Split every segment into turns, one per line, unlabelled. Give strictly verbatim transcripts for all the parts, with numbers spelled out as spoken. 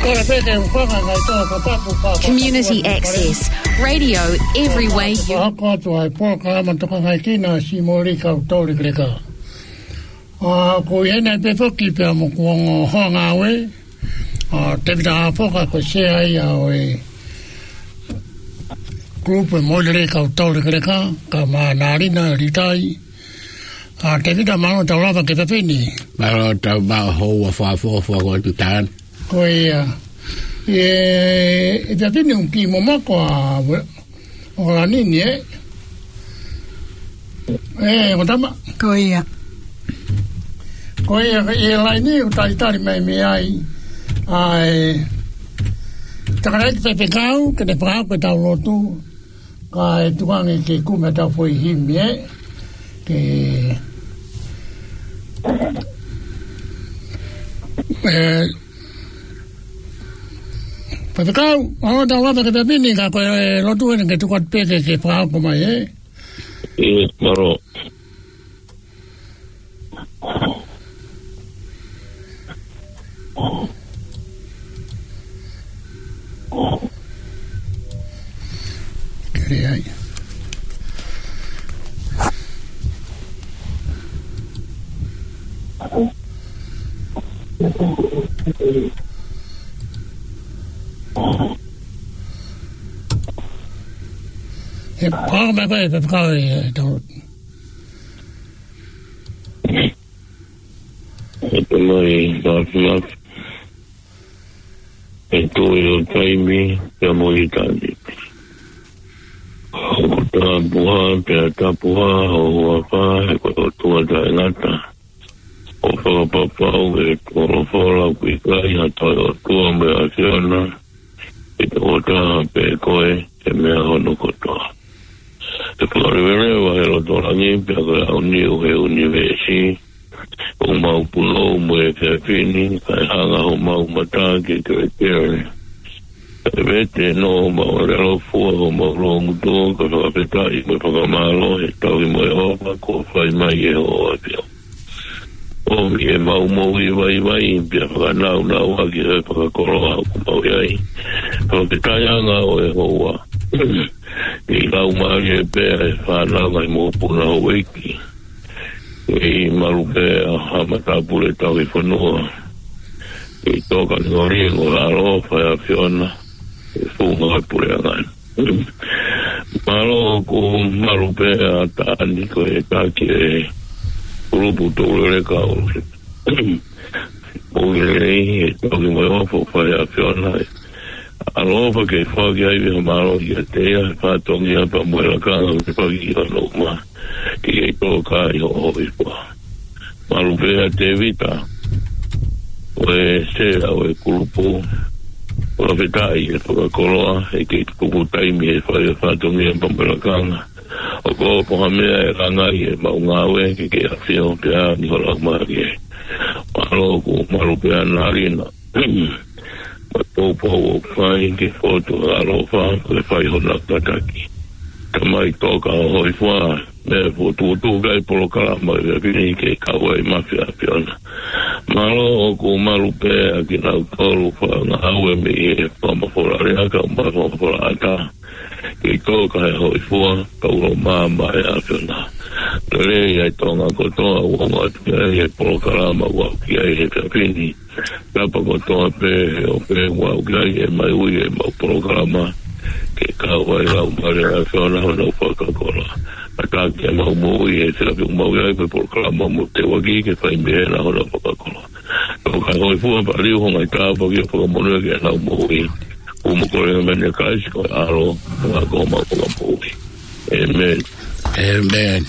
Community access. Radio every way you...
Ah, ko ena pe foki pe mo ko honga we. Ah, te vita foka ko se ai au e. Grupo mo le ka tole ka ka ma narina ritai. Ah, te vita mano ta lava ke te fini.
Ma ta ba ho wa fa fo fo ko tu tan.
Ko ia. E e te fini un ki mo ma ko o la nini e. Eh, o tama.
Ko ia.
Ko e e lai ni o tai tari mai me ai ai takarei te pekau ke te pekau ke tau lotu ka e tukangi ke kume tau foi himi e ke e pe pekau o tau lata ke te pini ka koe e lotu ene ke tukat peke ke pekau ko mai e
e maro
Kere ai. E pāka mai koe e pepekau e tau.
E te mai tāwhinak. E tōi o taimi te moi tāni. O tā puha, pēr tā puha, o hua wha, e koe o tua tā e ngata. O whakapapau e tōro whola kui kai, ha tai o tua me a whiana. E te o tā pē koe, e mea hono kotoa. E whakarewere wa he roto rangi, pēr koe au niu he univesi. O mau pulo mo e te fini, kai hanga ho mau mataki ke e kere. E vete no mau relo fua ho mau rongu tō, ka whakapetai mo e whakamalo, e tau i mo e opa, ko whai mai e ho apio. O mi e mau mau i vai vai, pia whakanau nau haki e whakakoroa ku mau iai. Whakapetai anga o e hoa. I lau maari e pēr e whanau mai mo puna ho weiki. E marupe a hamatapule tau i whanua. E toka ni ngori e ngora alofa e a whiona. E whunga e pule angai. Maro ko marupe a tāni ko e tāki e urupu tōre reka o. Mōi rei e toki mai ofo whai a whiona. Alofa ke whaki aiwi ha maro i a tea. Whātongi a pa mwera kanga ke whaki i a nōma. Ki e tō kai o hoi pua. Marupea te vita. O e sera o e kurupu. O a vetai e whakakoroa. E ke kupu taimi e whai e whatongi e pamparakanga. O ko poha mea e rangai e maungawe. Ke ke a whio pia ni horak maari e. Maro ku marupea narina. Ma tōpau o whai ke whoto arofa. Ko e whai honak tataki. Tamai toka o hoi whaa. Me po tu tu gai polo kalama e vini ke kawai mafia piona. Malo o ko marupe a ki nau toru wha ngā aue me e pamafora reaka o pamafora ata. Ke toka e hoi fua, kauro māma e a piona. Nere i ai tonga kotoa uonga atu e polo kalama wau ki ai he vini. Kapa kotoa pe he o pe wau ki ai e mai ui e mau polo kalama. Ke kawai lau mare a piona hona whakakora. Ataki e mau mōi e te rapi umau iai pe por kalama mo te waki ke whai mea na hora whakakolo. Tau kai hoi fua pa riu hongai tāpa ki a whakamonu e ke nau mōi. Umu kore na mene kaisi koe aro ngā koma whakamōi. Amen.
Amen.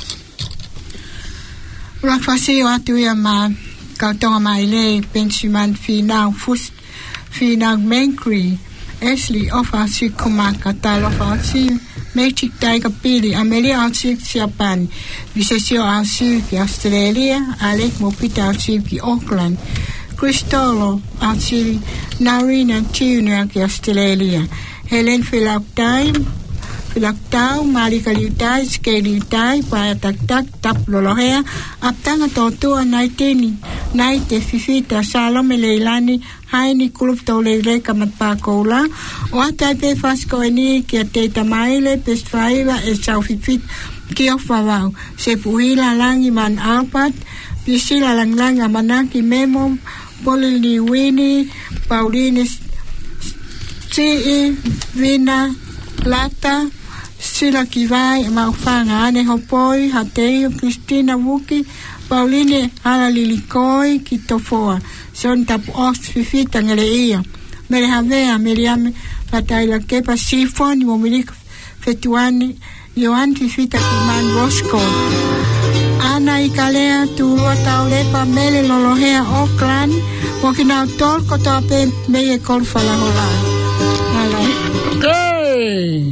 Rakwasi o atu ia ma kautonga mai le pensiman whinau fust whinau menkri. Ashley ofa si kumaka talo fa si Magic Tiger Pili, Amelia Alcic Japan, Visesio Alcic Australia, Alec Mopita Alcic Auckland, Cristolo Alcic Narina Tuna Australia, Helen Philip Time, Filaktau, Malika liutai, Ske liutai, Paia tak tak, tap lolohea, aptanga totua naiteni, naite fifita, Salome leilani, haini kulup tau leile kamat pakoula, o atai pe fasko eni, kia teita maile, pestfaiva, e sau fifit, kia whawau, se puhila langi man alpat, pisila lang lang amanaki memo, Polili Winnie, Pauline Ci, Vina, Lata, Sila Kivai, Maufanga, Ane Hopoi, Hateo, Christina Wuki, Pauline Halalilikoi, Kitofoa, Son Tap Os Fifita Ngeleia, Mere Havea, Miriam, Fataila Kepa, Sifon, Momilik Fetuani, Yohan Fifita Kiman Roscoe. Ana ikalea turua taulepa mele lolohea Auckland wakina tol kota pe meye kol fala hola.
Okay.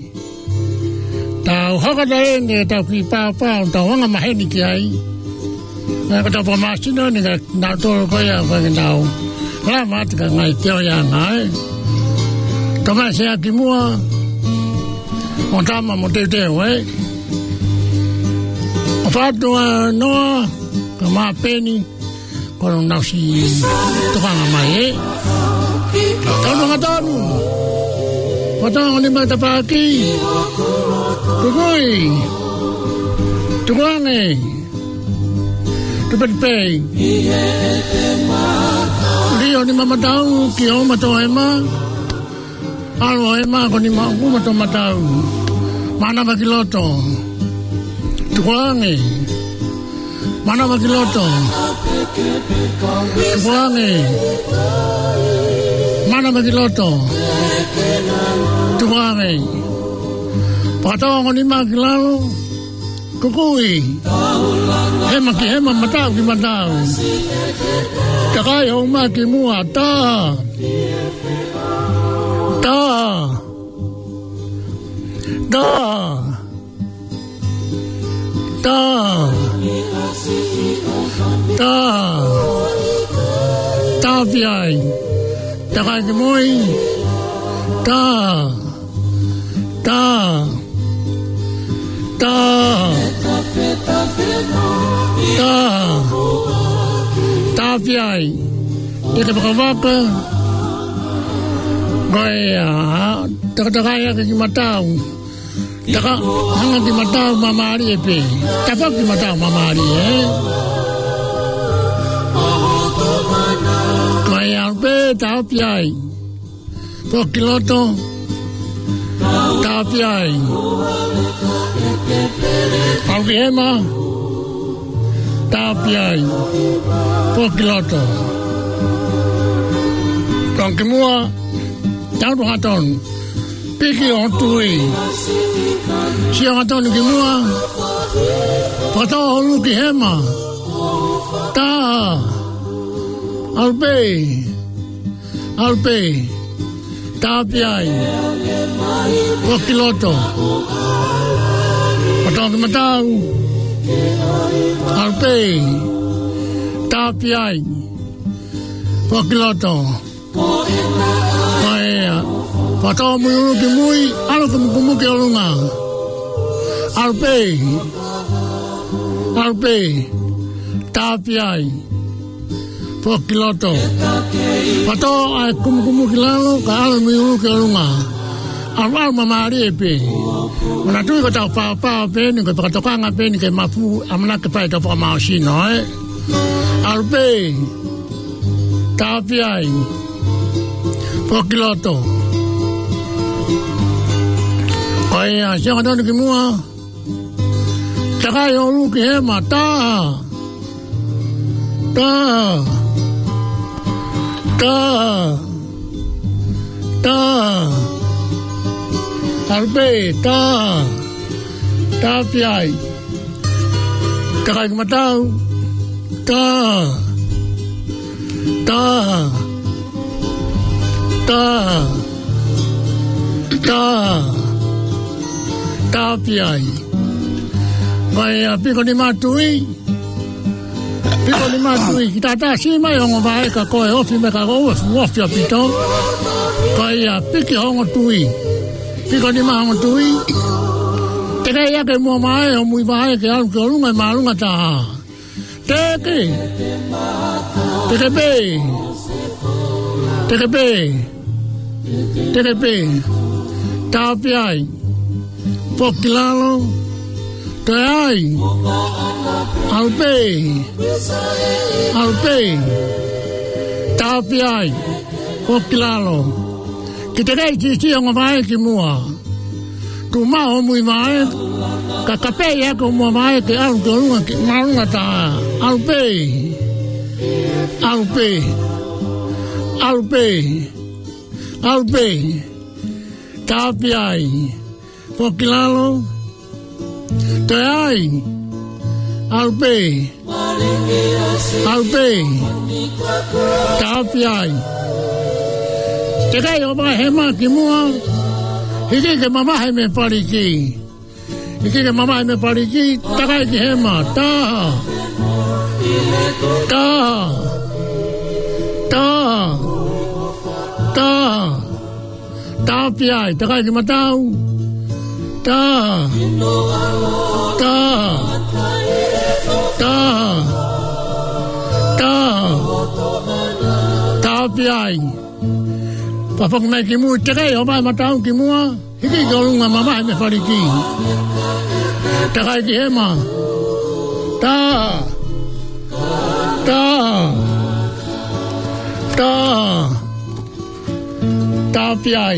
Tau haka taenge tau ki papa tau wanga maheni ki ai. Na kata pa masino ni ka na tol ko ya ko ngau. La mat ka ngai tio ya ngai. Toma se aki mua. Montama motete we. Fatua noa kama peni kono nasi tukanga mai tanu ngatanu patang ni mata paki tukoi tukange tupenpe rio ni mama tau ki o mato ema alo ema ko ni ma ku mato matau mana bakiloto Tuange mana bagiloto Tuange mana bagiloto Tuange patong ni magilao kukui hema ki hema matau ki matau takai o ma ki mua ta ta ta Ta Ta Ta piai Ta kai ke moi Ta Ta Ta Ta Ta piai Te ke pakawaka Gaya Ta ta kaya ke matau Taka hanga di matau mamari epe. Tapak di matau mamari eh. Kaya pe tau piai. Pokiloto tau piai. Pauki hema tau piai. Pokiloto. Kongki mua tau duhaton. Piki on tui. Siang atau ni mua. Patau lu ki hema. Ta. Alpe. Alpe. Ta piai. Pokiloto. Patau ki matau. Alpe. Ta piai. Pokiloto. Kaya. Patau mulu ki mui, alo kumu ki olunga. Alpe, alpe, tapiai, pokiloto. Patau ai kumu kumu ki lalo, ka alo mulu ki olunga. Alwal mamari epe. Manatui ko tau pao pao pe, ni ko pakatokanga pe, ni ke mafu, amana ke pai tau pakamaushino eh. Alpe, tapiai, pokiloto. Kaya siya ka doon kimua. Tsaka yung luki hema. Ta. Ta. Ta. Ta. Alpe. Ta. Ta piyay. Tsaka yung mataw. Ta. Ta. Ta. Ta. Tapiai. Kaya piko ni matui. Piko ni matui. Kita ta si mai ongo vai ka koe ofi me ka ofi ofi apito. Kaya piki ongo tui. Piko ni maha tui. Teke ia ke mua mai o mui vai ke alu ke olunga e maalunga taha. Teke. Teke pe. Teke pe. Teke pe. Tāpi ai. Pokilalo. Te ai. Alpe. Alpe. Tāpi ai. Pokilalo. Ki te rei tisi o ngā vai ki mua. Tu maho mui vai. Ka kape ia ko mua vai ke alu ke olunga ki maalunga taha. Alpe. Alpe. Alpe. Alpe. Tāpi ai. Pokilalo. Te ai. Alpe. Alpe. Tāpi ai. Te rei o mai he mā ki mua. Hiki ke mama he me pariki. Hiki ke mama he me pariki. Takai ki he mā. Taha. Taha. Taha. Taha. Tāpi ai. Takai ki matau. Taha. Taha. Taha. Taha. Tāpi ai. Papak mai ki mua. Takai o mai matau ki mua. Hiki ke olunga mama he me whariki. Takai ki he mā. Taha. Taha. Taha. Tāpi ai.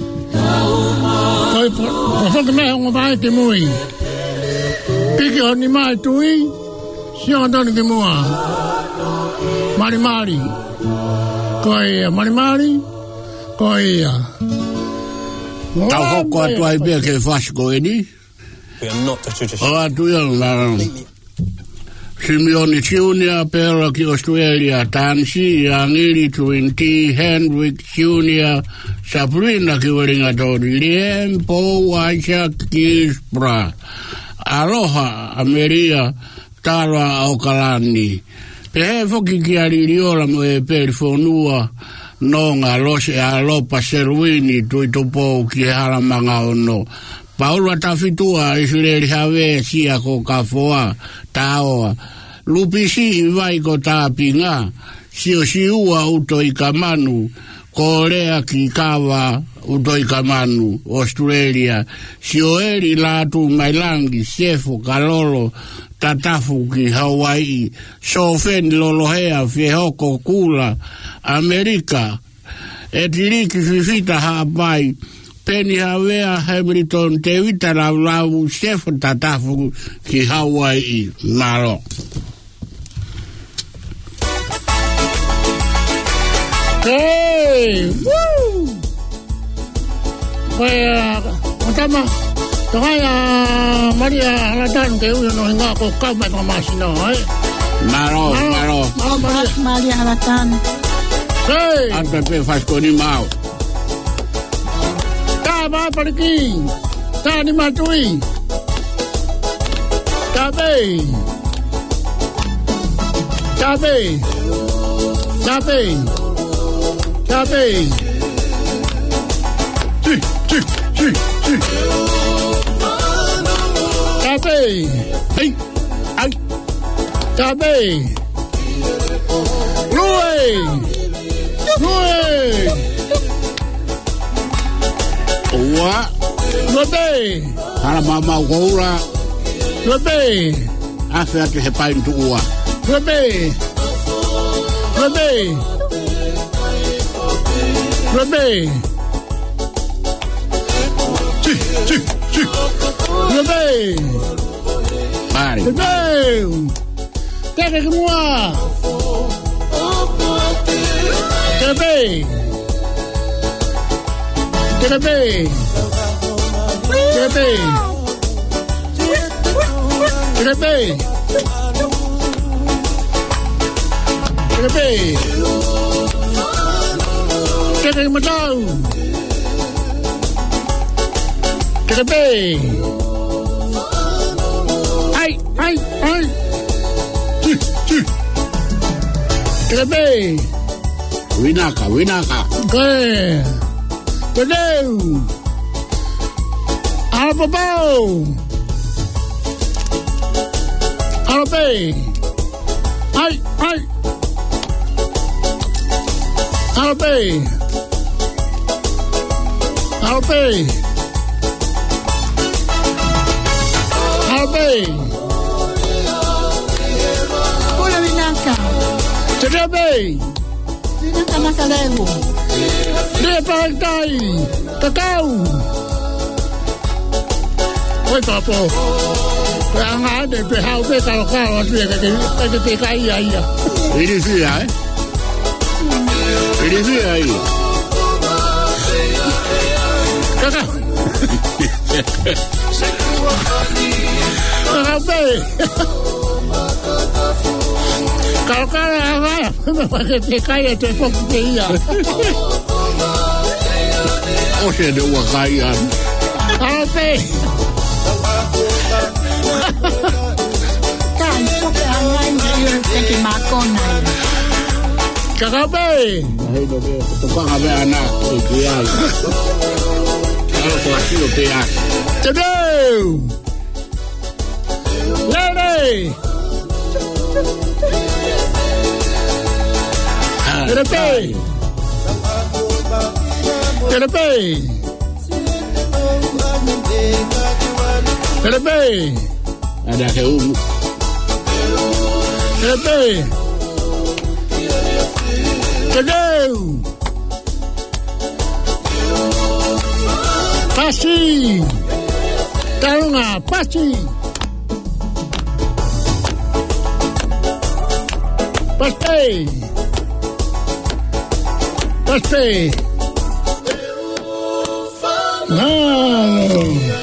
Koi papak mai o mai ki mui. Piki o ni mai tui. Si o tonu ki mua. Mari mari. Koi mari mari. Koi ia.
Tau hoko atu ai bea ke whasiko e ni.
We are not a tradition.
O atu ia la. Simeoni Junior Pera ki Australia. Tansi Angili Twinty Hendrik Junior Sabrina ki waringa tori. Lien Po Waisha Kisbra. Aloha Ameria Tara Aukalani. Pehe foki ki aririola mo e perifonua. No ngā lose a lopa seruini tui topo ki haramanga ono. Paula tafitua Israeli hawe sia ko kafoa taoa. Lupisi i vai ko tāpinga. Sio siua uto i kamanu. Korea ki kawa uto i kamanu. Australia. Sio eri latu mailangi. Sefo kalolo. Tatafu ki Hawaii. Sofen lolohea fehoko kula. Amerika. Etiriki fifita hapai. Penny hawea Hamilton te wita lau lau sefo tatafu ki Hawaii. Malo.
Hey! Woo! Kaya, matama. Kaya, Maria halatan ke uyo no hinga ko kau mai pamasino, eh?
Malo, malo.
Maria halatan.
Hey!
Ante pe fasko ni mau.
Ta ba pariki. Ta ni matui. Ta be. Ta be. Ta be. Ta be. Chi, chi, chi, chi. Ta be.
Hey, ay.
Ta be. Rui. Rui.
Oa.
Rui.
Hala mama goura.
Rui.
Afe ate he pai ntu ua.
Rui. Rui. Rui. Chi, chi, chi. Rui.
Pare.
Rui. Teke ki mua. Tebe. Tebe. Tebe. Tebe. Tebe. Tebe matau. Tebe. Ai, ai, ai. Chi, chi. Tebe.
Winaka, winaka.
Ke. Tedeu. Alpapau. Alpe. Ai, ai. Alpe. Alpe. Alpe.
Pula Vinaka.
Tetapi.
Vinaka Nakalevo.
Dia pakai. Kakao. Oi, papo. Yang ada tu hal tu kalau kalau tu yang ada ada pakai ya ya.
Ini sih ya. Ini sih ya.
Kakak. Apa? Kalau kalau apa? Pakai pakai ya tu pakai ya.
Oh, saya ada wakaian.
Apa?
Kan, sok angan dia pergi makan nai.
Kakak.
Hai, dobe, tukang abe anak, kiai. Kalau kelas itu kiai.
Sedau. Lele. Terepe. Terepe. Terepe.
Ada keum.
Terepe. Sedau. Pasti. Tahu nggak? Pasti. Pasti. Pasti. Nah.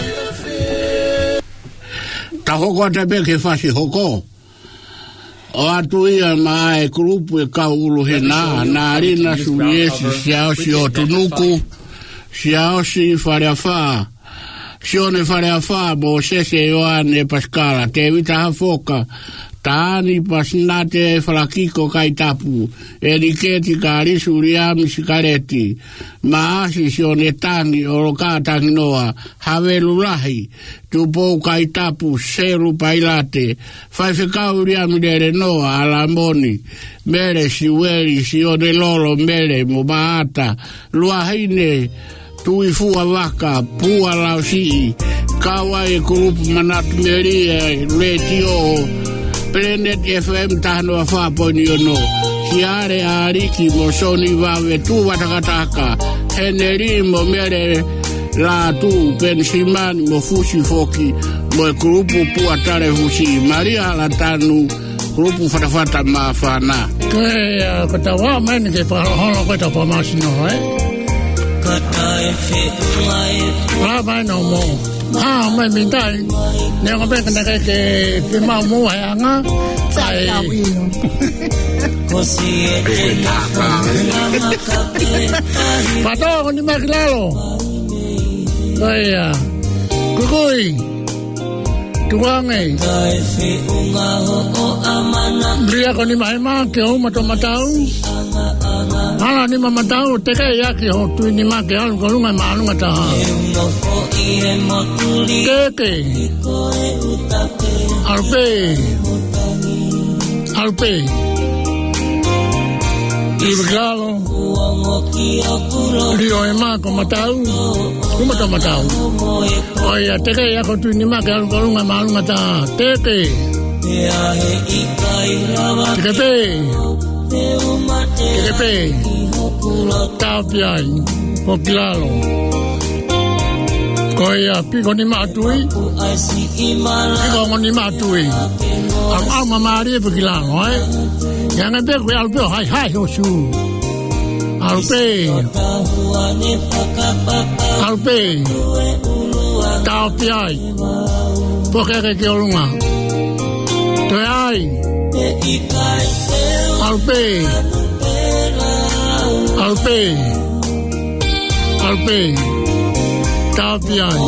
Tahu kau tapi ke fasi hoko. O atu ia mai grupu e kau uluhe na, na arina suriesi siao si o tunuku, siao si whareawha, sione whareawha bo sese Ioane Pascala, te vita hafoka, taani pasnate e whalakiko kai tapu, e riketi ka arisu riami sikareti, maasi sione tangi o roka tangi noa, havelu lahi, tupou kai tapu seru pailate, fai whekau riami dere noa ala moni, mere siweri sione lolo mere mo maata, luahine, tui fua waka, pua lausii, kawa e kurupu manatu meria, retio, Planet F M tahno afa poni ono siare ariki mo soni vawe tu watakataka heneri mo mere la tu pensiman mo fusi foki mo grupu puatare fusi Maria Latanu grupu fatafata mafana
ke katawa men ke paroholo kata pamasino eh kata efe lai ba no mo ah mai mintai ne ko be kana ke ke ma mo ya nga sai pato ko ni maklalo kaya kukui tuange bria ko ni mai ma ke o mato matau ala ni mama tau te kai ya ki ho tu ni ma ke al ko lunga ma lunga ta ke alpe alpe ibralo rio e ma ko matau kuma to matau oya te kai ya ko tu ni ma ke al ko lunga ma lunga ta te ke te ke Kepe, tapiai, popilalo. Koia, piko ni matui. Piko ni matui. Am am mamari popilalo, eh. Yang ada kue alpe hai hai hosu. Alpe. Alpe. Tapiai. Pokere ke olunga. Toai. Alpe Alpe Alpe Tapiai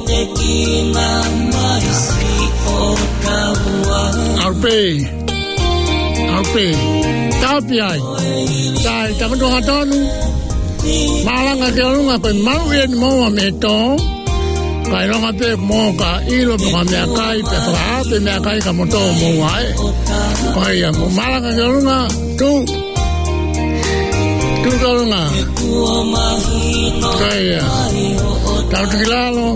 Alpe Alpe Tapiai Tai takon do hatonu Malang ke olunga ko mau en mo meto Kai ronga pe mo ka ilo pa mea kai pe pra pe mea kai ka moto mo wai. Kai ya mo malanga galunga tu. Tu galunga. Kai ya. Tau tukilalo.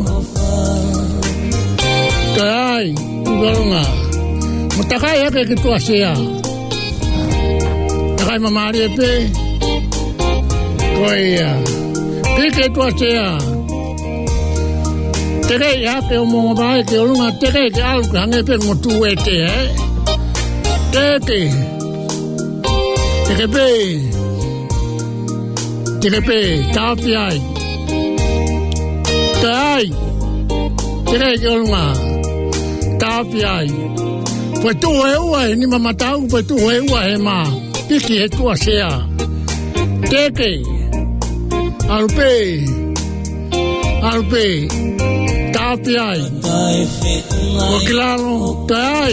Kai tu galunga. Mutakai ya ke kitu asia. Takai mamari pe. Kai ya. Pike tu asia. Tere ya ke mo mai ke lunga tere ke al kan e pe mo tu e te eh tete tere pe tere pe tapi ai tai tere ke lunga tapi ai foi tu e ua ni mama tau foi tu e ua e ma piki e tu asea tete alpe alpe tapi ai pokilalo tai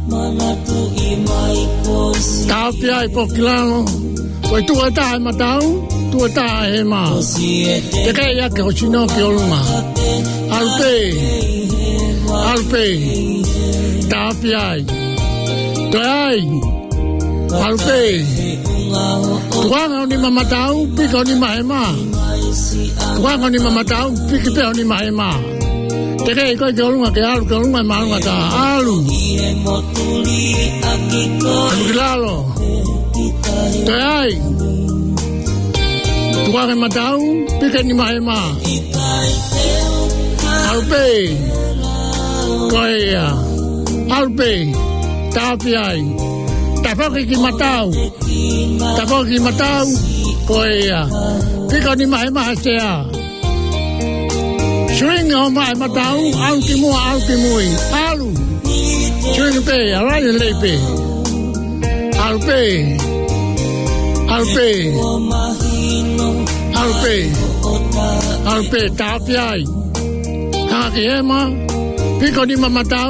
tapi ai pokilalo foi tu ata matau tu ata e ma te kai ya ke ochino ke oluma alpe alpe tapi ai tai alpe tuanga ni mama tau piko ni maema tuanga ni mama tau piki pe ni maema tere ko jolunga ke alu jolunga malunga ta alu claro tai tuwa ke matau pike ni maema alpe koia alpe tapiai tapoki ki matau tapoki matau koia pike ni maema sea Swing on my matau, au ki mua, au ki mui, alu. Swing pe, arai le pe. Al pe. Al pe. Al pe. Al pe, tapiai. Ha ki ema, piko ni mamatau.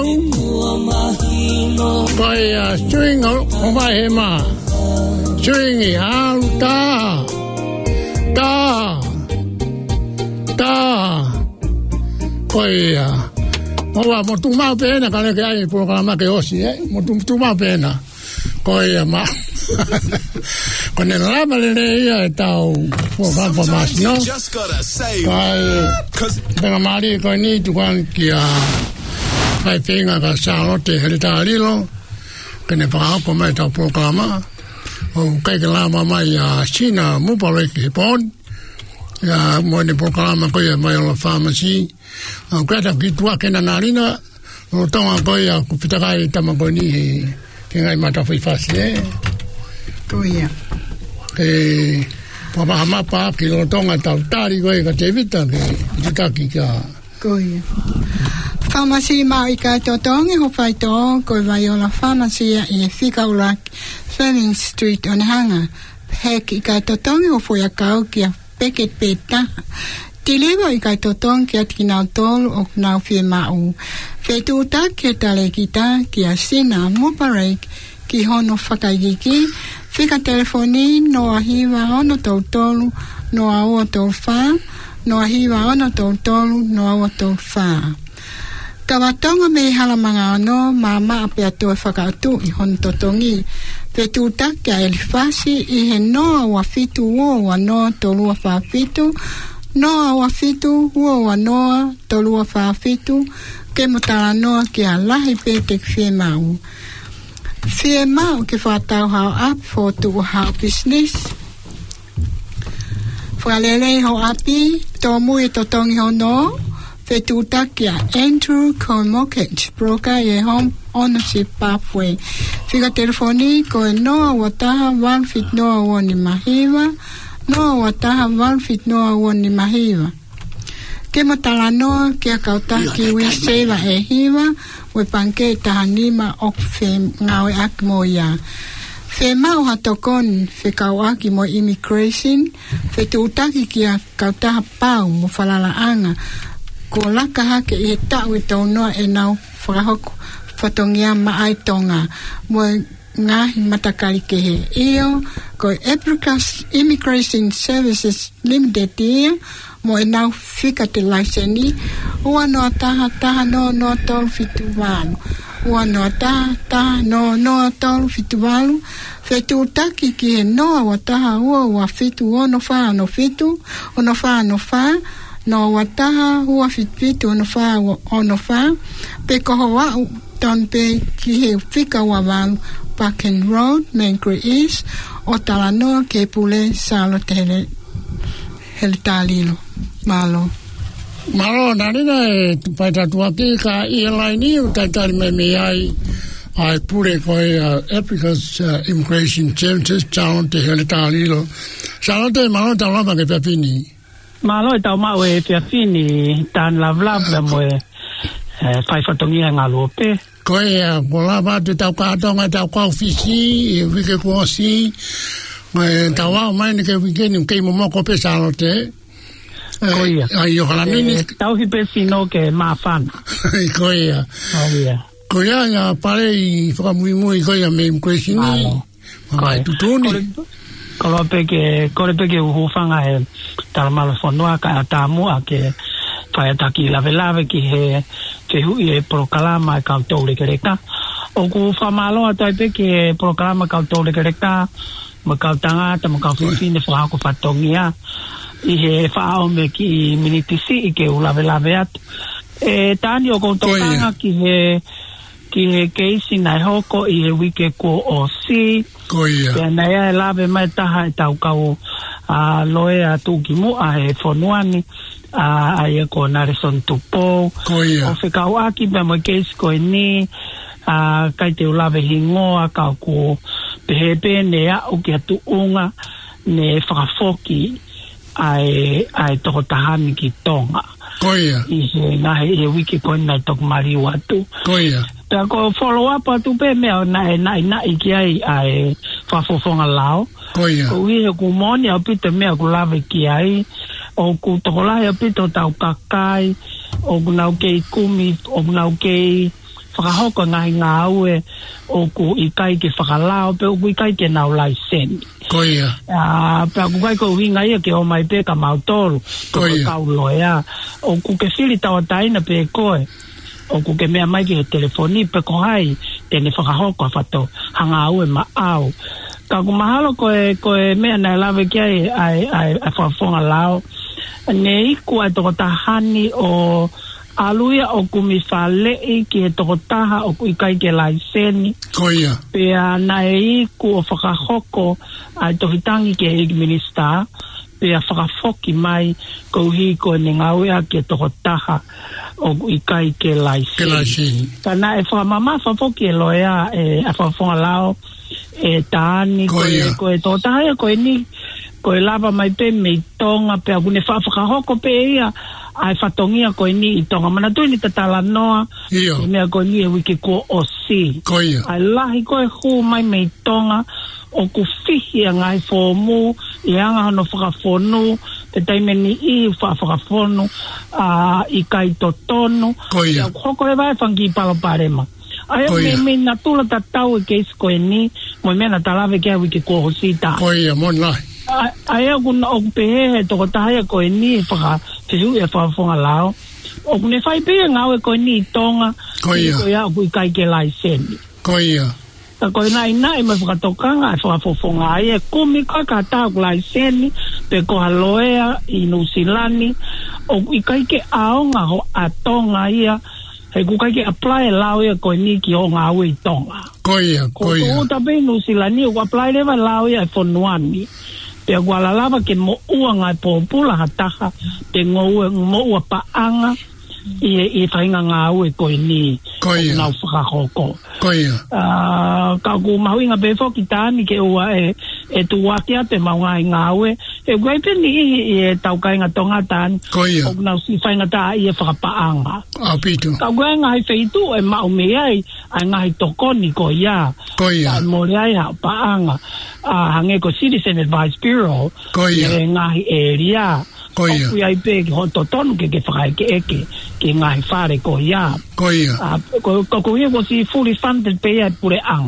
Koi swing on my ema. Swing i alu ta. Ta. Ta. Koia. Moa mo tu mau pena kale ke ai programa ke osi eh. Mo tu tu mau pena. Koia ma. Con el lama le ia e tau. Fo va pa mas no. Kai. Pena mari ko ni tu kan kia. Kai penga ka Charlotte helita lilo. Que ne pa ko mai tau programa. O kai ke lama mai a China mo pa le ke pon. Ya mo ne programa ko ya mai la pharmacy. Ang kaya kitua kena narina no tonga koia kupitakai tamagoni he kingai mata foi fácil eh
koia
eh papa ama pa ki no tonga tautari koe ka te vita ke tutaki ka
koia pharmacy mai ka to tongi ho fai to ko vai ola pharmacy e fika ula Fleming Street on hanga hek ka to tongi ho foi akau ki peket peta Tileva i kai totong ki at kinau tolu o kinau fie mau. Fetu uta ki tale kita ki a sina muparek ki hono whakaigiki. Fika telefoni no ahiwa hono tau tolu no aua tau wha. No ahiwa hono tau tolu no aua tau wha. Kawatonga me halamanga ano mama ape atoe whakaatu i hono totongi. Fetu uta ki a elifasi i he noa wafitu uo wa noa tolua whafitu. Noa wa fitu, ua wa noa, tolua wha fitu, ke mutara noa ki a lahi pete ki fie mau. Fie mau ki whatau hao ap for tu hao business. Whalele hao api, tō mui to tongi ho no, fetu taki a Andrew Cormorant, broker e home ownership pathway. Fika telefoni ko e noa wa taha one fit noa wa ni mahiwa, Noa wa taha walfit noa woni mahiwa. Ke matala noa ke a kauta ki wiseva e hiwa we panke taha nima ok fe ngawe aki mo ia. Fe mau hatokon fe kau aki mo immigration fe tu utaki ki a kauta pau mo falala anga ko laka hake i he tau i tau noa e nau whakahoko whatongia maai tonga mo ngahi matakari ke he io ko Africa's Immigration Services Limited ia mo e nau fika te laiseni ua no taha taha no no tolu fitu walu ua no taha taha no no tolu fitu walu fetu taki ki he noa wa taha ua ua fitu ono wha no fitu ono wha no wha no wa taha ua fitu fitu ono wha ono wha pe koho wa ton pe ki he fika wa walu Parkin Road, Mangere East, o Talanoa ke pule salo te hele, hele talilo. Malo.
Malo, narina e tupaita tuaki ka i elai ni o taitari me me ai ai pule koe uh, Africa's uh, Immigration Services salo te hele talilo. Salo te malo tau lama ke piapini.
Malo e tau mau e piapini tan lavlav le moe fai fatongia ngā luope.
Koe a kolava te tau kātonga tau kau fisi, e wike kuosi, e tau wau mai ni ke wike ni kei momoko pe salo te.
Koe ia.
Ai o halamini.
Tau hi pe sino ke mawhana.
Koe ia.
Koe ia.
Koe ia ia pare i whakamui koe ia me mkwesi ni. Koe. Tutuni.
Kolo pe ke, kore pe ke uhufanga e talamalo whanua ka atamua ke whaiataki lave lave ki he ke hui e prokalama e kautou rekereka. O ku whamaloa tai pe ke prokalama kautou rekereka ma kautanga ta ma kauwhiwhine whahako whatongia i he whaao me ki minitisi i ke ulave lave atu. E tani o koutokanga ki he ki he keisi nai hoko i he wike ko o si.
Koia.
Pea nei e lave mai taha e tau kau a loe a tūki mua he whonuani. a ai ko na reson tupo o fe ka aki be mo keis ko ni a kai te ulave hingoa ka ko pepe ne a o ke tu unga ne whakafoki ai ai toko tahani ki tonga
koia
i he nga he e wiki ko nai tok mari watu
koia
ta ko follow up atu pe me na na na i ki ai ai whafofonga lao
koia
ko i he kumoni a pita me ko lave ki ai o ku tokola e pito tau kakai o nau ke kumi o nau ke whakahoko ngai ngā ue o ku i kai ke whakalao pe o ku i kai ke nau lai sen
koia
a pe ku kai ko winga ia ke o mai pe ka mautoro ko kau loea o ku ke whiri tau taina pe koe o ku ke mea mai ke telefoni pe ko hai tene whakahoko a whato hanga ue ma au ka ku mahalo koe koe mea nai lawe ki ai ai ai ai whafonga lao nei kua toko tahani o aluia o kumifalei ki he toko taha o kuikai ke laiseni
koia
pea nai ku o whakahoko ai tohitangi ke hig minister pea whakafoki mai ko hi ko ne ngauea ke toko taha o kuikai ke laiseni
ke laiseni
kana e whamama whafoki e loea e a whafonga lao e taani koe koe toko taha koe ni koe lava mai pe me tonga pe agune whawhakahoko pe ia ai whatongia koe ni i tonga mana tui ni tatala noa i mea koe ni e wiki ko o si
koia
ai lahi koe hu mai me tonga o ku whihi a ngai whomu i anga hono whakawhonu te taime ni i whakawhonu i kai to tonu
koia
hoko e vai whangi paloparema ai me me na tula tatau e keis koe ni mo me na talave ke a wiki ko o si ta
koia mon lai
ai aku na o pehe toko taha ko ni whaka whiu e whawhonga lao o kune whai pehe ngau e ko ni tonga
koia
ko ia ku i kai ke lai seni
koia
ta ko nai nai me whakatokanga e whawhonga ai e kumi kai ka tā ku lai seni pe ko haloea i nusilani o i kai ke aonga ho a tonga ia he ku kai ke apply lao e ko ni ki o ngau i tonga
koia koia
ko ta pe nusilani o apply leva lao ia e whonuani pe guala lava ke mo ua ngai popula hataha te ngou mo ua paanga i i whainga ngā ue koe ni
koia
nau whakahoko
koia
ka ku mahuinga befo ki tāni ke ua e e tu wakia te maunga i ngā ue e guai pe ni i e tau kainga tonga tāni
koia
o nau si whainga tā i e whakapaanga
a pitu
ka guai ngai whaitu e mau me ai ai ngai tokoni ko ia
koia
mo rea ia paanga a hange ko Citizen Advice Bureau
koia
e ngai area
koia
o ia pe ho to tonu ke ke whakai ke eke ke ngai whare ko ia
koia
ko ko ko ia ko si fully funded pe ia pure anga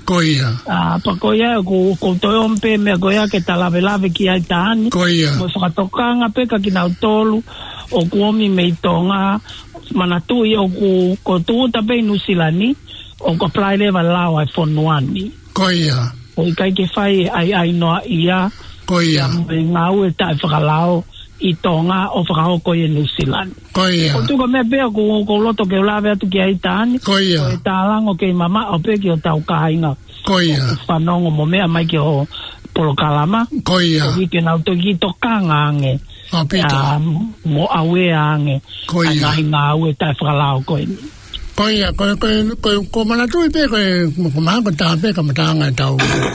Koia.
Ah, pa koia ko ko to ompe me koia ke talave lave ki ai tani.
Koia.
Mo whakatokanga pe ka ki nau tolu o kuomi me tonga manatu i o ku ko tu ta pe nusilani o ko plai leva lao ai fonuani.
Koia.
O i kai ke fai ai ai noa ia.
Koia.
Me ngau e tai whakalao i tonga o whakahoko i New Zealand.
Koia.
O tuka mea pea ko, ko loto ke ulawe atu ki ai tāni.
Koia.
O e tālango ke mama o pe ki o tau kāinga.
Koia.
O whanongo mo mea mai ki o polo kalama.
Koia.
O hike nau to ki to kanga ange.
A pita.
Mo awe ange.
Koia.
Anahi ngā awe tai whakalao koe ni.
Koia, koe, koe, koe, ko manatu i pe, koe, ko maa ko tā pe, ka matanga tau.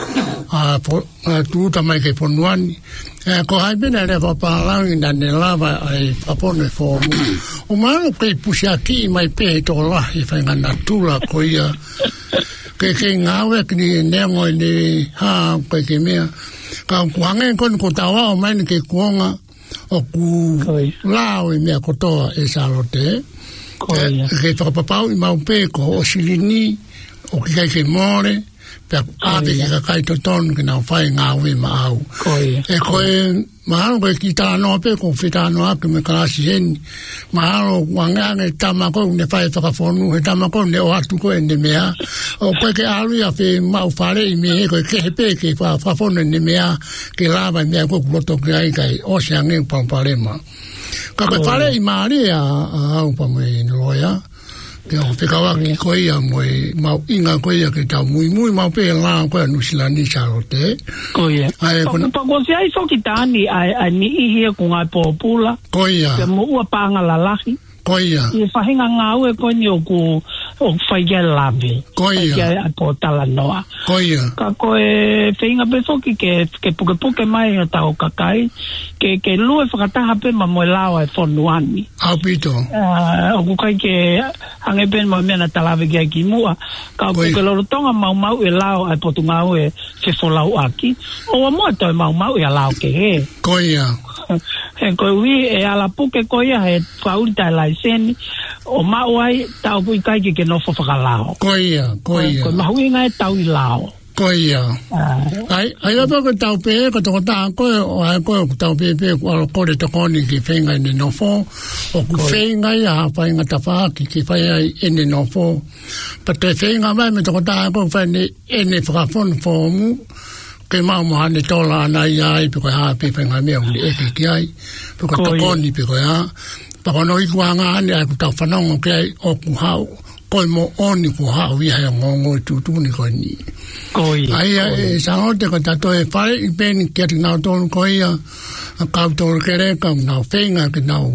A tuuta mai ke ponuani. Ko hai pena re whapalangi na ne lava ai whapone fōmu. O maano kei pusi aki mai pe tō lahi whainga na tūla ko ia. Ke ke ngāwe ki ni neongo i ni hā koe ke mea. Ka kuhangen koni ko tawa o mai ni ke kuonga o ku lao i mea kotoa e salote. Ke whakapapau i mau pe ko o silini o ki kai ke more. Pea āpe ki ka kai to tonu ki nau whai ngāwe ma au. E koe mahalo koe ki tānoa pe ko whitānoa ake me karasi heni. Mahalo wangange tamako ne whai whakawhonu he tamako ne o atu koe ne mea. O koe ke alu ia whi mau whare i me he koe ke he pe ke whawhonu ne mea ke lava i mea koe kuloto ki ai kai oseange upampalema. Ka koe whare i maare a au pa me loia. Ke o pekawa ki koe ia moe mau inga koe ia ke tau mui mui mau pe la koe nusilani sarote.
Koe ia. Pa ko se ai soki tani ai ni ihia ku ngai popula.
Koe ia.
Ke mo ua panga lalahi.
Koe ia.
I whahinga ngau e koe ni o ku o whaigia lawe.
Koe ia.
Whaigia a po tala noa.
Koe ia.
Ka koe whahinga pe soki ke, ke puke puke mai a tau kakai. Ke, ke lue whakataha pe ma moe lawa e whonuani.
Au pito.
Uh, o ku kai ke ange pen mo mena talawe ki ai ki mua. Ka o ke lorotonga mau mau e lao ai potu ngau e whefolau aki. O a mua toi mau mau e a lao ke he.
Koe ia.
He koe ui e ala puke koe ia he whaurita e laiseni. O mau ai tau pui kai ke ke nofo whakalao.
Koe ia, koe ia.
Koe mahui ngai tau i lao.
Koe ia. Ai, ai ato ko tau pe ko toko tā koe o ai koe ko tau pe pe ko alo kore to koni ki whengai ne nofo. O ku whengai a whainga tawhaki ki whai ai ene nofo. Pa te whenga mai me toko tā koe whai ne ene whakafonu fōmu. Ke mau moha ne tola ana i ai pe koe haa pe whengai mea uli eke ki ai. Pe koe to koni pe koe haa. Pa kono i kua ngā ane ai ku tau whanongo ki ai o ku hau. Koe mo oni ku hau i hai ngongo i tūtuni koe ni.
Koe.
Ai e sanote ko tato e whare i pēni ki ati nau tōnu koe ia. Kau tōru kere kau nau whenga ki nau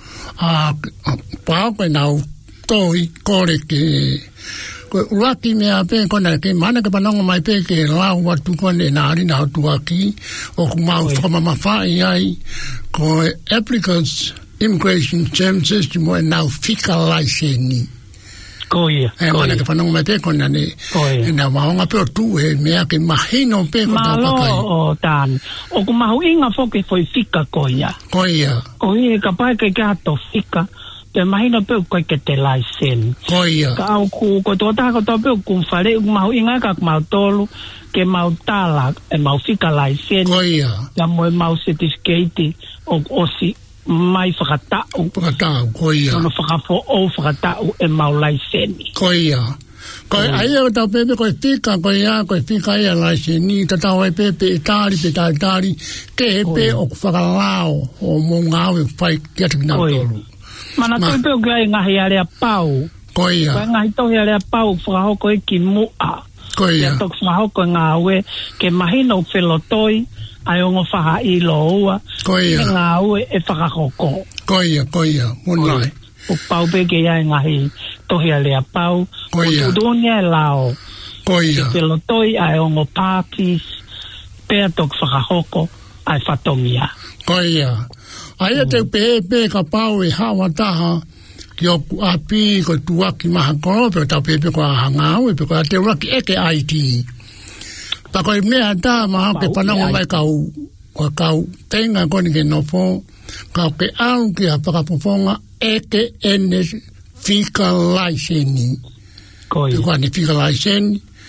pāo koe nau tōi kore ke koe uaki mea pē kona ke mana ke panongo mai pē ke lau watu kone nāri nau tuaki o ku mau whakamama whai ai koe applicants immigration term system o e nau whika laiseni.
Koia.
E mana ke whanonga mai pe kona ne.
Koia.
E nā maonga pe o tū e mea ke mahino pe ko tau pakai.
Malo o tāni. O ku mahu inga whoke foi whika koia.
Koia.
Koia ka pai ke kato whika. Pe mahino pe o koe ke te laisen.
Koia.
Ka au ku ko tō tāko tō pe o ku whare u mahu inga ka ku mau tolu ke mau tāla e mau whika laisen.
Koia.
Ka mo e mau certificate o osi mai whakatau.
Whakatau, koia.
Ono whakafo o whakatau e mau laiseni.
Koia. Koe ai o tau pepe koe whika, koe ia, koe whika ia laiseni, ta tau ai pepe e tāri, pe tāri tāri, ke he pe o ku whakalao o mō ngāwe whai kia te kina tolu.
Mana tui pe o kai ngahi area pau.
Koia.
Koe ngahi tohi area pau, whakahoko e ki mua.
Koia.
Kia tok whakahoko e ngāwe, ke mahino whelotoi, ai ongo whaha i loa.
Koia.
E ngāwe e whakahoko.
Koia, koia, monai.
O pau pe ke ia ngahi tohi alea pau.
Koia.
O tudonia e lao.
Koia.
Ke whelotoi ai ongo parties, pea tok whakahoko, ai whatongia.
Koia. Ai e te pepe ka pau e hawa taha ki o api ko tuaki maha koro pe o tau pepe ko a hangau e pe ko a te uraki eke I T. Pa koe mea tā maha ke whanonga mai kau ko kau tenga koni ke nofo kau ke au ki a whakapofonga eke ene whika laiseni.
Koia.
Pe ko ane whika laiseni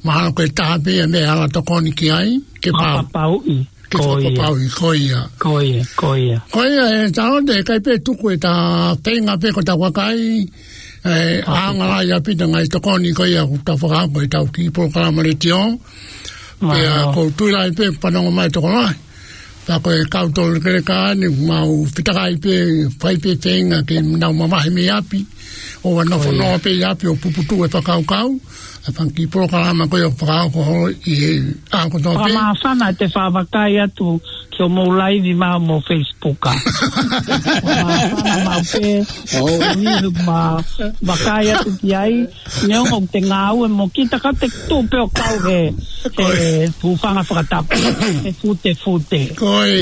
Mahalo koe tāpe e me ala tokoni ki ai. Ke pau.
Pau i.
Ke pau i koia.
Koia, koia.
Koia e tau te kai pe tuku e ta penga pe ko ta wakai. E aanga lai a pita ngai tokoni koia ku ta whakako e tau ki programa le tion. Pea ko tuilai pe panonga mai toko lai. Pea koe kautol kere kāne mau whitakai pe whai pe whenga ke nau mamahi me api. O wanofa noa pe api o puputu e whakau kau. A whanki programa koe o whakako ho i e ako tō pe.
Wha whana te whawakai atu ki o mou laivi maa mo Facebook a. Wha whana mau pe. O niru maa wakai atu ki ai. Neongo te ngāu e mo kita ka te tūpe o kau he. He tūwhanga whakatapu. He fute fute.
Koe.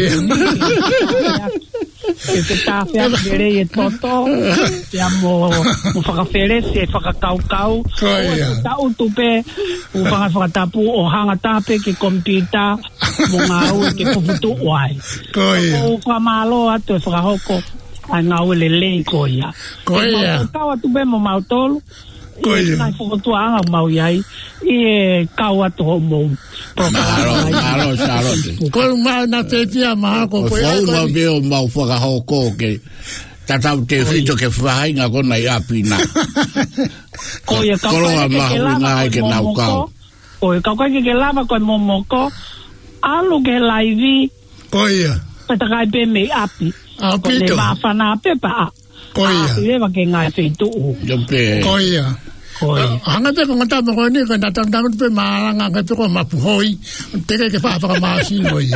E te tāwhea kere e toto. Te amo mo whakawhere se whakakaukau.
Koe.
Tau tupe u whanga whakatapu o hanga tāpe ke kompita mo ngāu e ke puputu oai.
Koe.
O whamalo atu e whakahoko ai ngāu e le lei koia.
Koe.
Kau atu be mo mautolu.
Koe.
Nai whakatua anga mau iai. I e kau atu ho mou.
Malo, malo, Charlotte.
Koe mau na te pia maa ko koe.
O whau be o mau whakahoko ke tatau te whito ke whainga kona i api na.
Koia kau kai ke lava koe momoko. Koia kau kai ke lava koe momoko. Alu ke laivi.
Koia.
Patakai pe me api.
Apito.
Le mawhana pe pa.
Koia.
Api lewa ke ngai whetu u.
Koia.
Koia.
Hanga te ko ngata mo ko ni ko na tang tang pe malanga ka pe ko mapuhoi. Te ke fa fa ma si koia.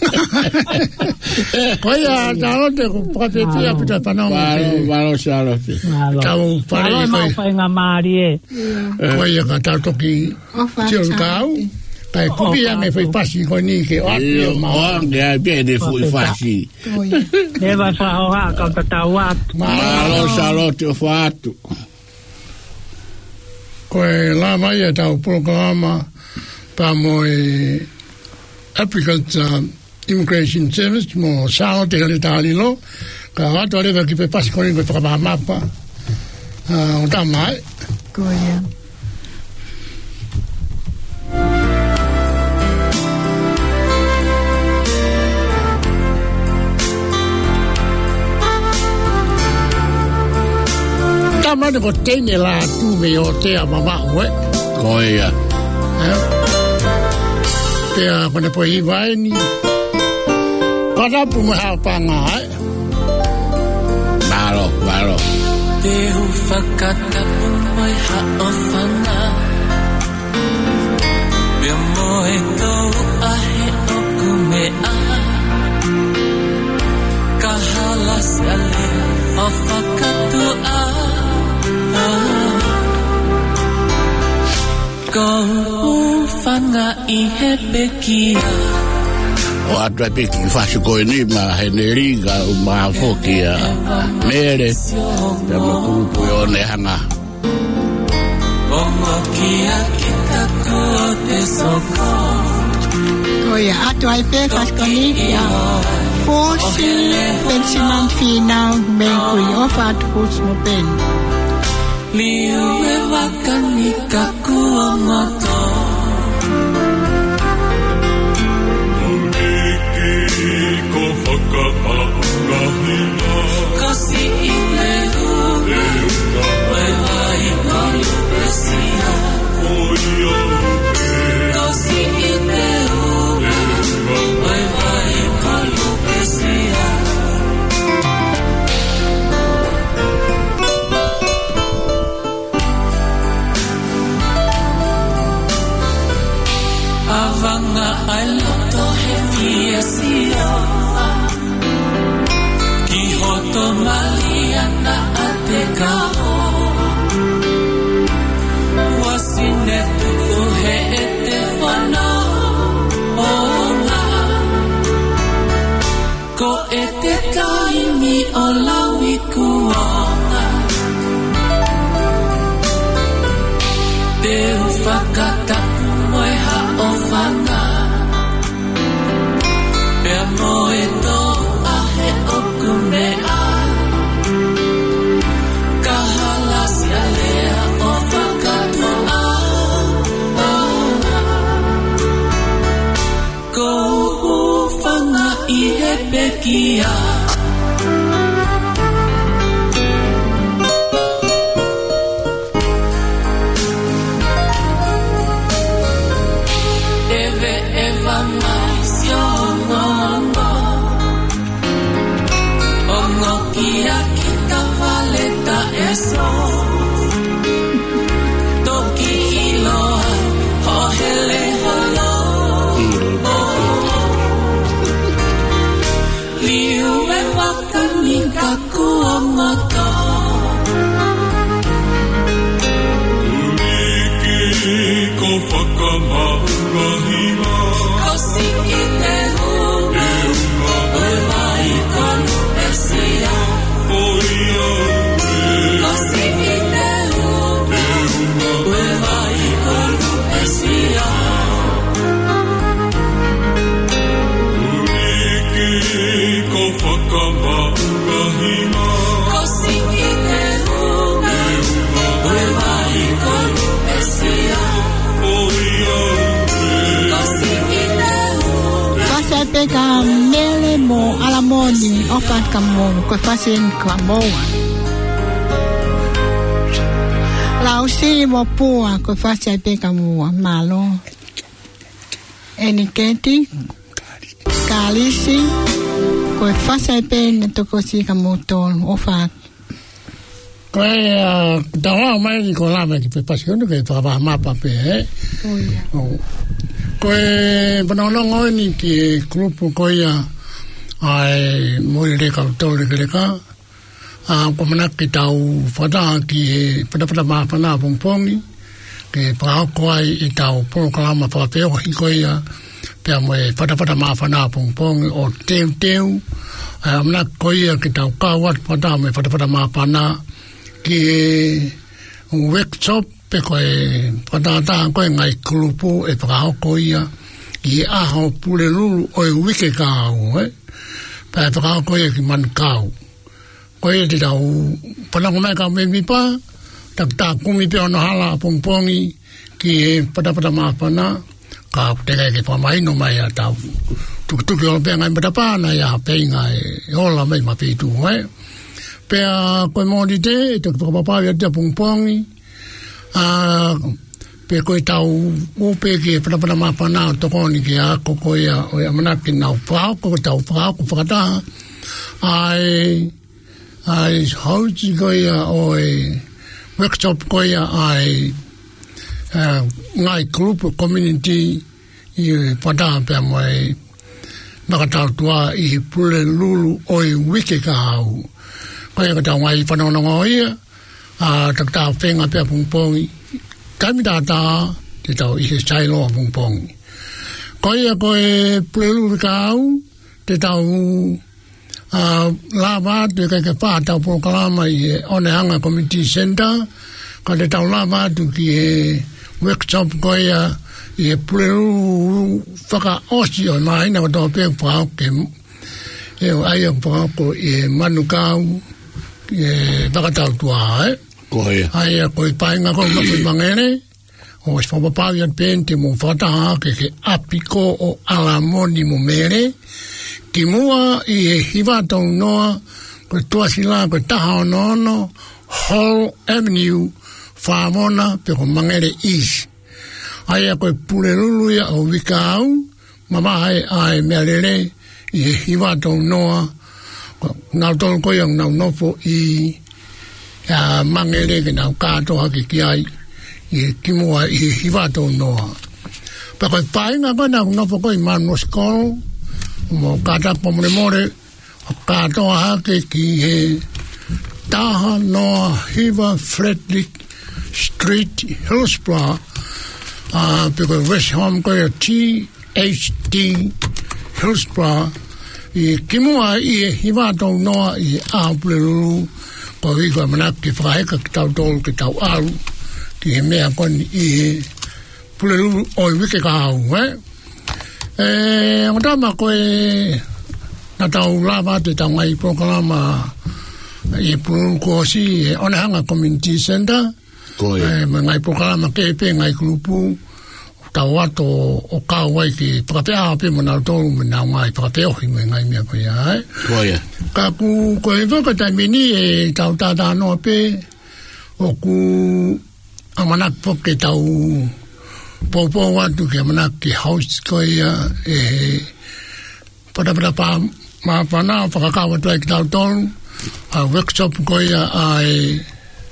Koia tao te ko pa te tia pita panong.
Malo, malo, Charlotte.
Tau pare
ko. Malo fa nga mari e.
Koia ka tau toki. Tio kau. Kai kupi ame foi pasi ko ni ke o
o ange ai pe de foi fasi.
Ne vai fa o ha ka tau at.
Malo, Charlotte o fato.
Koe la mai e tau programa pa mo e applicant uh, immigration service mo sao te hale tali lo ka ato aleva ki pe pasi koni koe whakamaha mapa o ta mai
Koia.
Mana ko tene la tu me o te a mama oe.
Koia.
Te a kone po i vai ni. Para pu me hao panga ai.
Malo, malo.
Te hu whakata pu mai ha o whanga. Pia moe tau ahe o kume a. Ka halas ale o whakatu a. Ko whanga i he pekia.
O atu e peki whasi koe ni ma he ne ringa o ma whokia. Mere, te mo kupu o ne hanga.
O mo kia kita kua te soko.
Koia, atu ai pe kaskoni ia. Fosi pensiman finau mengkui o fatu kus mo pen.
Liu e wakani ka kua moto. Niki ko whakaanga hina. Kasi i me hu. E unga. Mai lai ka lupesia. Koia uke. Kasi i me hu. E unga. Mai lai ka lupesia. Avanga ai loto he fiesio. Ki hoto maliana ate kao. Wasine tuku he ete wano. Onga. Ko ete kaimi o lawi kuonga. Te ufakatapu moe ha o whanga. Pea moe tō ahe o kume a. Ka halasi a lea o whakato a. Ngokia kita valeta eso Toki iloa Ho hele holo Liu e waka mika kuomoto Uniki ko whakamaunga hima Ko si i te hu E unga Oe mai konu esia Oia Ko si i te hu E unga Oe mai konu esia Ko whakamaunga hima Ko si i te hunga Ue mai konu esia Oia Ko si i te hunga
Fasa peka mele mo alamoni Ofat ka mo Ko fasin ka moa Lau siri mo pua Ko fasa peka mua Malo Eniketi Kalisi Ko fasa pe na toko si ka moton o fa.
Ko e tawa mai ko la mai pe pasione ke to ba mapa pe eh. Oh. Ko e bonono ngoni ki grupo ko ya ai mo le ka to le ke ka. A ko mana ki tau fada ki pada pada mapa na pongpongi ke pa ko ai i tau programa pa pe o ko ya pe mo pada pada mapa na pongpongi o teu teu amna koia ki tau kawat pada me pada pada mapana ki workshop pe koe pada ta koe ngai grupo e pakao koia i aho pule lulu o e wike kau eh pa pakao koia ki man kau koia ti tau pada kumai kau me mi pa tak tak kumi pe ono hala pongpongi ki pada pada mapana ka tega ki pa mai no mai atau tuk tuk yo pe ngai pada pana ya pe ngai ola mai ma pe tu eh pe ko mo di te tuk tuk pa pa ya te pongpongi a pe ko tau o pe ki pada pada mapana to ko ni ki a ko ko ya o ya mana ki na pa ko tau pa ko pa ta ai ai how ji go ya o workshop ko ya ai Uh, ngai group community i pada pe mai nakatau tua i pule lulu oi wiki ka au ko ia ka ngai pana no ngoi a tak ta fenga pe pungpong kami data te tau i sai lo pungpong ko ia ko e pule lulu ka au te tau a lava te ka ka pa tau programa i Onehanga Community Center ka te tau lava tu ki e workshop ko ia e pleu faka osi o mai na to pe pa ke e ai pa ko e manukau e baka tau tua eh
ko ia
ai ko pa nga ko ko mangene o spo pa ya pente mo fata ke ke apiko o alamoni mo mere ki mua i hiva to no ko tua sila ko ta no no Hall Avenue Whamona pe ko mangere is. Aia koe pule lulu ya o wikau, mama ai ai mea lere i he hiwa tau noa, ngau tolu koe ang nau nofo i uh, mangere ke nau kātoa ki ki ai, i he kimua i he hiwa tau noa. Pa koe painga koe nau nofo koe manu skolo, mo kāta pomore more, o kātoa hake ki he taha noa hiwa Frederick Street, Hillsborough, uh, because West Ham ko T H D Hillsborough, i kimua i hiwa tau noa i āpule lulu, ko hiko manaki whakaheka ki tau tolu ki tau alu, ki he mea koni i he pule lulu oi wike ka au, eh? E, ngatama koe na tau lava te tau ngai proklama i pule lulu ko si e Onehanga Community Center, eh, ngai programa ke pe ngai grupu tau ato o kawai ki prakapea pe mana tolu mana ngai prakapea hi ngai mea ko ya eh ka ku ko e ka ta mini e tau ta da no pe o ku amana poke tau popo wa tu ke mana ki house ko ya e pada pada pa ma pa na pa ka wa tu tau tolu a workshop ko ia ai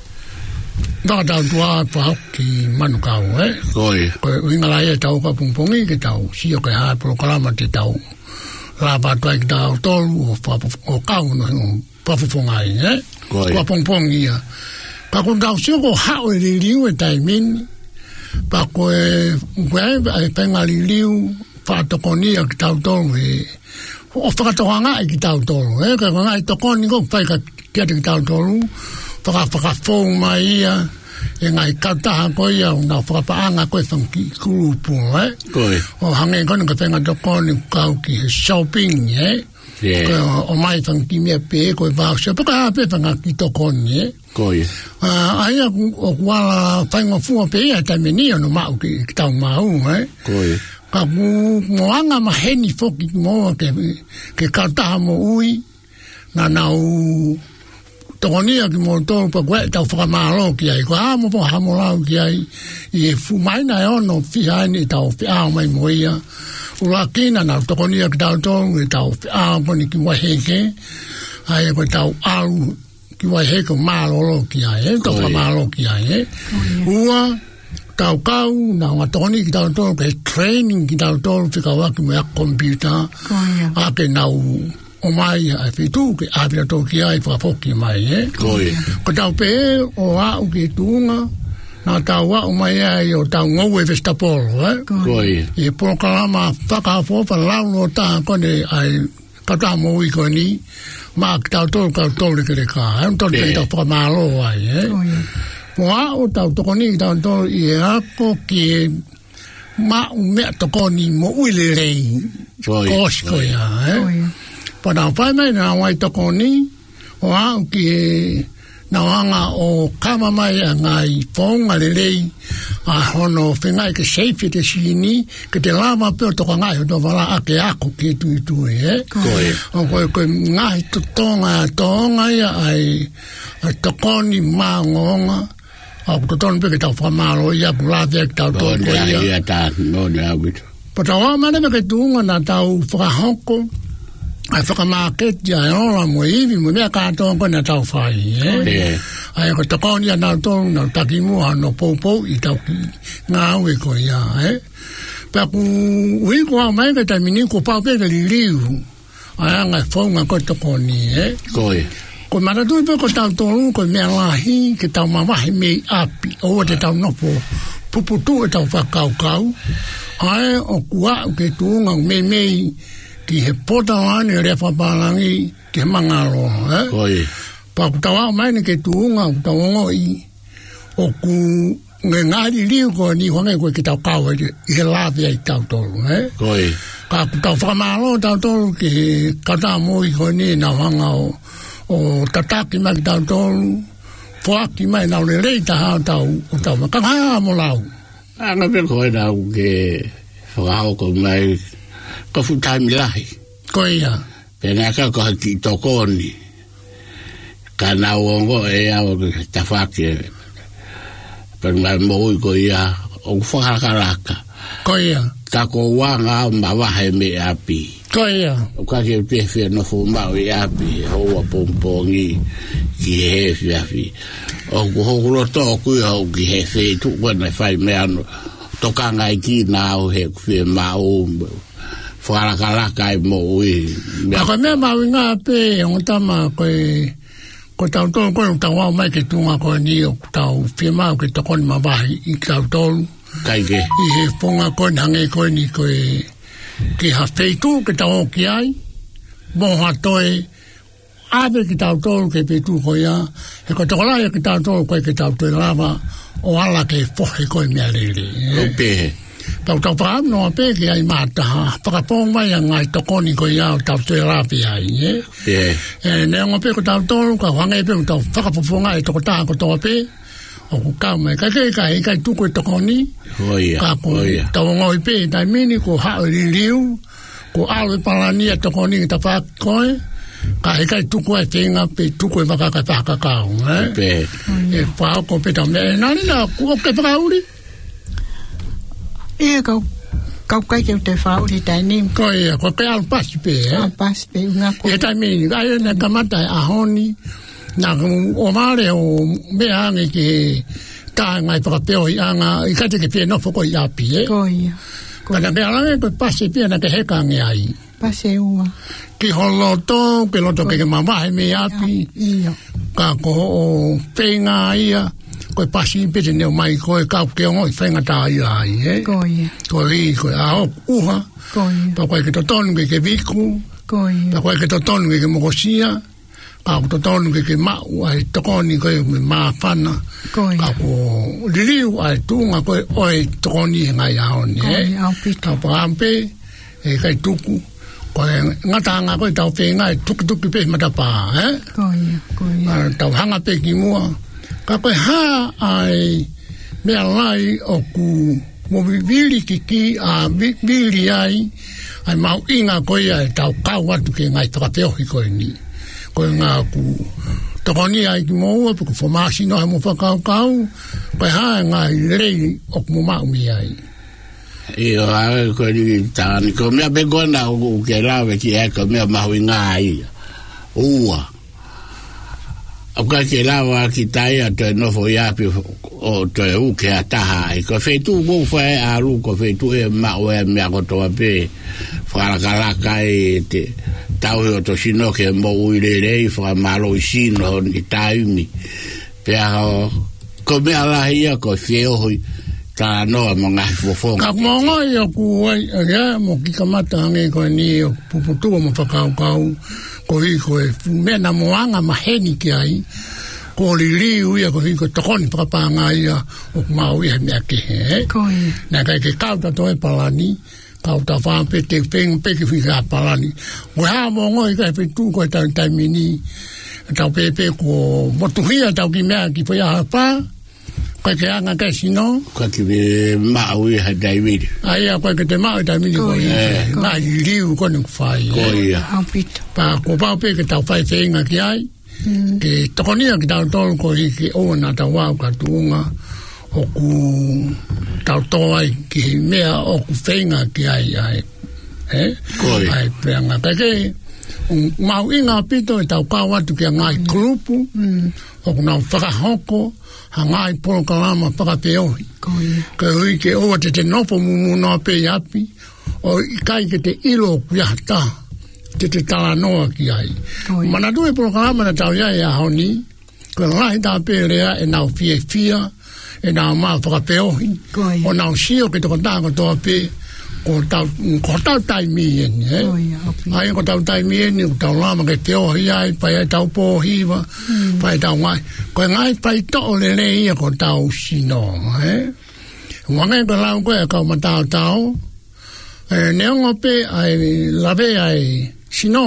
da da dua pa ki manu ka e
Koi.
ko inga la ia tau ka pungpungi ki tau si o ka ha programa te tau la ba toi da tolu o pa o ka no pa funga e
Koi.
ko pungpungi ia pa ko da si ko ha o li liu e tai min pa ko e ngwe ai penga li liu pa to konia ki tau tolu e o whakatohanga i ki tau tolu e ka ngai to koni ko pai ka kia ki tau tolu whaka whakafou mai ia e ngai kautaha ko ia o nga whakapaanga koe whanki kurupu eh?
Koi.
O hange kone ka whenga to koni kau ki shopping eh?
Yeah.
Koe o, o mai whanki mea pe koe voucher paka haa pe whanga ki to koni eh?
Koi.
Uh, aia o kuala whainga fua pe ia taimeni o no mau ki, ki tau mau eh?
Koi.
Ka ku moanga maheni foki ki moa ke, ke kautaha mo ui na nau tokonia ki mo tōru pa koe tau whakamālo ki ai. Ko amo po hamo lau ki ai i e fumaina e ono whihaini tau whiao mai mo ia. Ura kina nau tokonia ki tau tōru e tau whiao poni ki waheke. Ai e koe tau aru ki waheke o mālolo ki ai e. Tau whakamālo ki ai e. Ua tau kau na ngā tokoni ki tau tōru ke training ki tau tōru whikawaki mo ia computer. A ke nau o mai ai fitu ke avira to ki ai fa foki mai eh
Koi.
ko tau pe o a u ki tunga na tau a o mai ai o tau ngau e vestapolo eh
Koi.
e programa whaka fo pa launo ta kone ai kata mo i koni ma tau to ka to le ke ka ai to te tau whakamalo ai eh o a o tau tokoni tau to i e ako ki ma u mea tokoni mo uile rei
Koi.
kosko ia eh Pada pai mai na wai toko ni o au ki e na wanga o kama mai a ngai whaunga le lei a hono whengai ke seifi te sini ke te lama peo toko ngai o to wala ake ako ke tui tui e
Koi.
o koe koe ngai to tonga tonga ia ai a toko ni maa ngonga a ko tonu pe ke tau whamaro ia pulawea ke tau tō
Koi.
ia
Ia tā. No ne awitu.
Pada wā mana me ke tuunga na tau whakahoko ai whakamaket ia e ola mo iwi mo mea kātoa koe na tau whai eh? Ai ko takoni a nau tonu nau takimua no poupou i tau ki ngā ue ko ia eh? Pea ku ui ko au mai ke taimini ko pau pe ke li liu ai angai whaunga koe takoni eh?
Koi.
Ko maratui pe ko tau tonu ko mea lahi ke tau mawahi mei api o te tau nopo puputu e tau whakaukau ai o kua ke tuunga mei mei ki he pota wani rea whaparangi ki he mangaro eh?
Koi.
Pa kutawa mai ni ke tuunga kutawa i o ku nge ngāri liu ko ni wangai koe ki tau kawa i he lawe ai tau tolu eh?
Koi.
Ka kutau whakamaro tau tolu ki he kata moi ko ni na wanga o, o tataki mai ki tau tolu whaki mai nau le rei taha tau o tau makanghaa mo lau
Anga pe koe na u ke whakao ko mai ka futai milahi.
ko ia
Pena ka ko ki tokoni. Ka na wongo e a o ta whaki. Per mai mo ko ia o whakaraka.
ko ia
Ka ko wanga ma wahe me api.
ko ia
O ka ke pe fe no fo ma o api ho wa pompongi ki he fi afi. O ko ho ro to ku ho ki he fe tu wa na fai me ano. Toka ngai ki na o he fe ma o fara kala kai mo ui.
Ako mea mawinga pe o tama koe ko tau tolu koe tau wau mai ke tunga koe ni o tau whiamau ke tokoni mawahi i tau tolu
Kai ke.
i he whonga koe hange koe ni koe ki ha feitu ke tau o ki ai moha toe ave ki tau tolu ke peitu koe ia he koe tokolai ke tau tolu koe ke tau toe lava o ala ke fohe koe mea lele
O pe.
Tau tau whaam no a pēke ai mātaha. Whakapong mai a ngai tokoni ko iau tau tue rapi ai, eh?
Yeah.
E ne ngā pēko tau tōru, ka wangai pēko tau whakapoponga e toko tāko tō pē. O ku kau mai, kai kai kai, kai tuko e tokoni.
Oia,
Ka ko
oia.
tau ngoi pē, tai mini ko hao ri liu, ko awe palani e tokoni ki ta whakoe. Ka e kai tuko e whenga pē tuko e whakakai whakakau, eh?
Pe.
E whako pē tau mea, e nani na, ku o ke whakauri?
Ia kau Kau kai ke te whao le tai ni.
Ko ia, ko pe al pasi pe, eh?
Al pasi pe, unga ko.
Ia tai mini, ai na kamata a honi, na o mare o mea ange ke ta ngai whakapeo i anga, i kate ke pia nofo ko i api, eh?
Ko ia.
Kana mea lange ko pasi pia na ke heka ange ai.
Pasi ua.
Ki holoto, ke loto ke ke mamahe me api.
Ia.
Ka ko o whenga ia. Koe pasi pete neo mai koe kau ke ongo i whenga tā i ai, eh?
Ko ia.
Koe i koe a o uha.
Ko ia.
Pa koe ke to tonu ke ke viku.
Ko ia.
Pa koe ke to tonu ke ke mokosia. Ka to tonu ke ke mau ai tokoni koe me maafana.
Ko ia.
Ka ko liliu ai tunga koe oe tokoni ngai aoni, eh?
Ko ia, au pita.
Ka pa ampe, e kai tuku. Koe ngatanga koe tau whenga e tuki tuki pe matapa, eh?
Ko ia, ko ia.
Tau hanga pe ki mua. Ka koe ha ai mea lai o ku mo vili ki ki a vili ai ai mau inga koe ai tau kau atu ke ngai whakapeohi koe ni. Koe ngā ku tokoni ai ki moua puku whamasi no hai mo whakau kau koe ha ngai rei o ku mo maumi ai.
Iyo hae koe ni tāni ko mea begona o ke lawe ki eka mea mahui ngā ia. Ua. O ka ke lawa ki tai a te nofo iapi o te uke a taha ai. Ko whetu mou whae a lu ko whetu e mao e mea kotoa pe wharakalaka e te tauhi o to sino ke mou i re rei whakamalo i sino i taimi. Pea ho ko mea lahi a ko whieohoi tā noa mo ngahi fofonga.
Ka monga i o ku ai rea mo ki kamata hange koe ni o puputua mo whakau kau. Ko hi koe mena moanga maheni ki ai. Ko li liu ia ko hi koe tokoni whakapanga ia o kumau ia mea ke he.
Ko ia.
Nā kai ke kauta toe palani. Kauta whampe te whenga peke whika palani. Ko haa mongo i kai whetu koe tau taimini. Tau pepe ko motuhia tau ki mea ki whea hapa. Koe ke anga kai sino.
Koe ki me mau i ha David.
Ai a koe ke te mau i taimini ko i. Nā i liu kone kuwhai.
Ko ia.
Au pita.
Pa ko pao pe ke tau whai whenga ki ai. Ke tokonia ki tau tolu ko i ki oa nā tau wau ka tuunga. O ku tau toa ai ki mea o ku whenga ki ai ai. Eh?
Ko ia.
Ai preanga. Kai ke mau inga pito e tau kawatu ki a ngai krupu. O ku nau whakahoko. Ha ngai polo kalama whakapeohi.
Ko ia.
Ka hui ke oa te te nopo mumu noa pe api. O i kai ke te ilo ku yahata. Te te tala noa ki ai. Mana tue polo kalama na tau iai a honi. Ko lahi tā pe rea e nau fie fia. E nau maa whakapeohi. O nau sio ke toko tāko toa pe. Ko tau, ko tau tai mieni, eh? Ai ko tau tai mieni, ko tau lama ke te ohi ai, pai ai tau pōhiwa, pai tau ngai. Ko ngai pai to'o le le ia ko tau sino, eh? Wangai ko lau koe kau matau tau. E neongo pe ai lawe ai sino.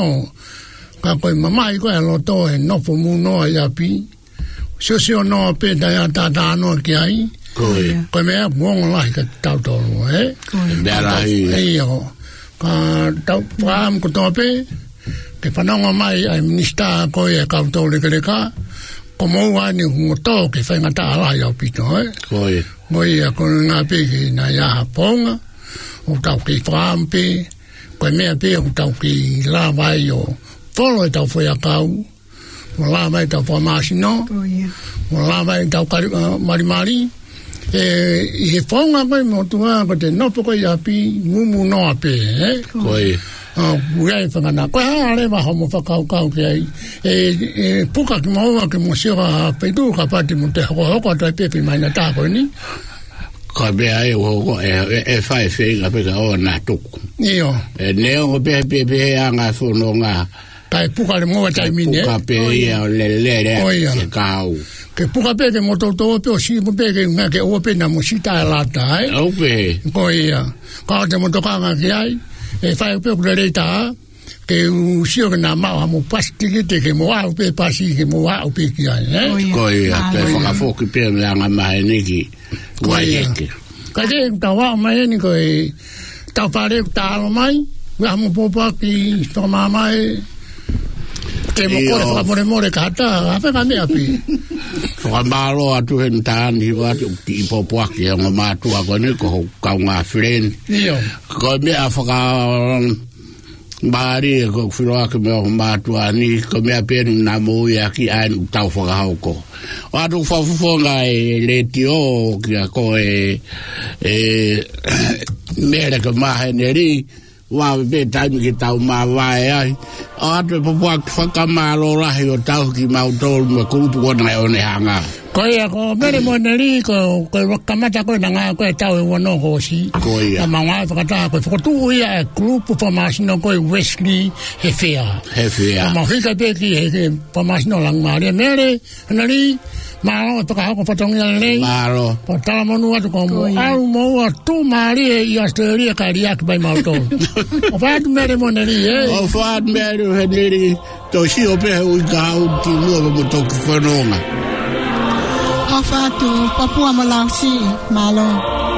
Ka koe mamai koe loto e nopo mu noa i api. Sosio noa pe dai a tata anoa ki ai.
Koe.
Koe mea buongo lahi ka tau tolu, eh?
Mea lahi.
Iyo. Ka tau whaam ko toa pe. Ke whanonga mai ai minista koe e kau tolu leke leka. Ko mou ani hungo tō ke whainga tā alahi au pito, eh?
Koe.
Koe ia koe ngā pe ke nā iaha ponga. O tau ke whaam pe. Koe mea pe o tau ke la vai o wholo e tau whea kau. O la vai tau wha masino. O la vai tau marimari. E i he whaunga koe mo tua ko te nopo koe api mumu noa pe, eh?
Koe.
Uiai whangana. Koe haa rewa homo whakau kau ke ai. E, e puka ki maua ke mo siwa ha peitu ka pati mo te hoko hoko atai pepe mai na tā koe ni.
Koe bea e hoko e e whae whenga peka o nā tuku.
Iyo.
E neo ko pehe pepe he a ngā whono ngā.
Tai puka le moa tai mine, eh?
Puka pehe ia o le le le ke kau.
Ke puka pe ke mototo pe o si mo pe ke nga ke o pe na mo si ta lata ai.
O pe.
Ko ia. Ka te motoka nga ki ai. E fai pe ko le ta ke u si o na ma mo pastiki te ke mo au pe pasi ke mo au pe ki ai, eh.
Ko ia. Pe whaka foki pe me anga mai ni ki. Ko ia.
Ka te ta wa mai ni ko e ta pare ta lo mai. Wa mo popa ki sto mamai. Te mo kore whaka more more ka ta. A whaka mea pi.
Wha malo atu hen tan hi wa ti po po ki nga ma tu ko ni ko ka nga friend.
Io.
Ko me afaka bari ko filo ka me ma tu ani ko me apen na mo ya ki an tau fo ga ko. Wa tu fo fo nga e le tio ki ko e e mere ko ma heneri wa be time ki tau ma wa ai. Atu po po ka ma lo la yo tau ki ma tol me ku ko na o ne hanga.
Ko ia ko mere mo neri ko ko kamata ko nga ko tau e wono ho si.
Ko ia.
Ma nga fa ta ko ko tu ia grupo formation ko Wesley Hefea.
Hefea.
Ma hika pe ki e formation lang ma re mere neri ma to ka ko fatong ia le.
Maro.
Po ta mo nu ko mo au mo tu mari ia storia ka ria ka bai ma to. O fa mere mo neri e.
O fa mere neri to si o pe u ka u ti mo mo to ko no.
Ofatu Papua Malausi Malo.